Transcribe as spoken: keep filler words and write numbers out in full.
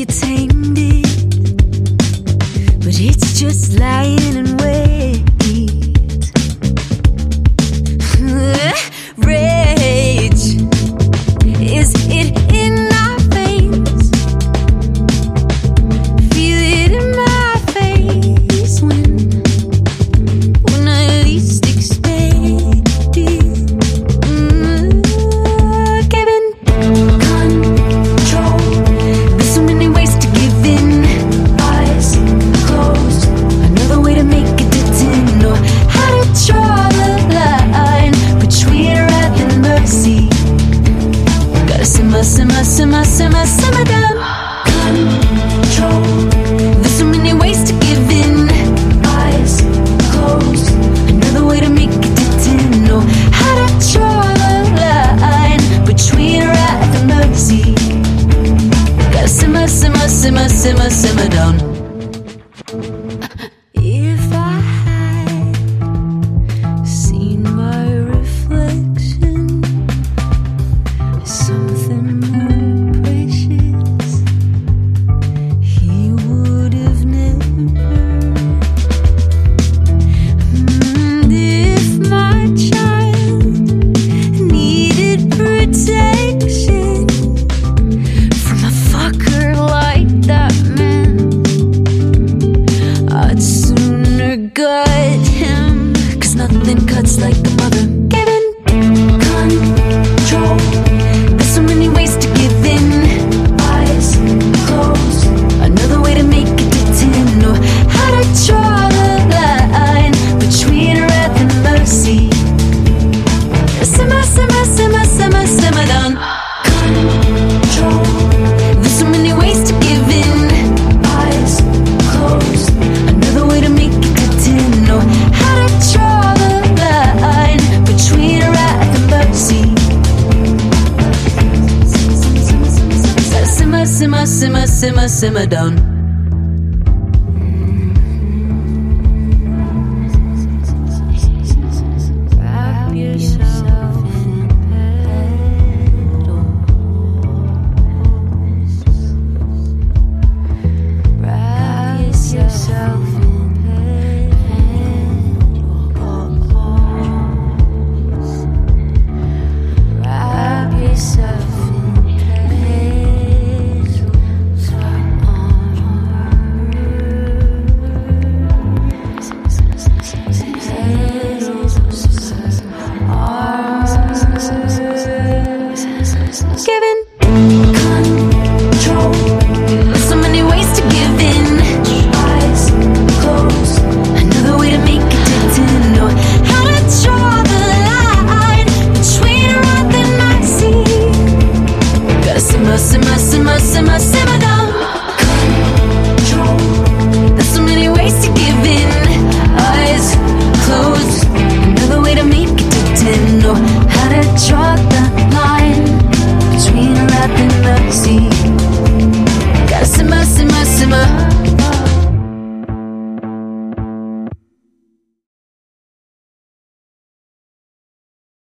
you tamed it, but it's just lying in wait. Rage, is it in our veins? Feel it in my face when, when I least expect it. Mm, Giving control, there's so many ways to give in. Eyes closed, another way to make it to know how to draw the line between wrath and mercy. Gotta simmer, simmer, simmer, simmer, simmer down. Control, there's so many ways to give in. Eyes closed, another way to make it to know how to draw the line between wrath and mercy. Gotta simmer, simmer, simmer, simmer, simmer down. If I had seen my reflection as something more precious, he would have never. And if my child needed protection from a fucker like that man, I'd sooner gut him, 'cause nothing cuts like a mother. Giving control, there's so many ways to give in. Eyes closed, another way to make it to know how to draw the line between wrath and mercy. Simmer, simmer, simmer, simmer, simmer down. Control, there's so many ways to give in. Eyes closed, another way to make it to know how to draw the line between wrath and mercy. Simmer, simmer, simmer, simmer, simmer down. Wrap yourself in petals. Wrap yourself in petals. Wrap yourself in petals. Giving control, there's so many ways to give in. Eyes closed, another way to make it to know how to draw the line between wrath and mercy. Gotta simmer, simmer, simmer, simmer, simmer down. Control, there's so many ways to give in. Eyes closed, another way to make it to know how to draw the line between wrath and mercy.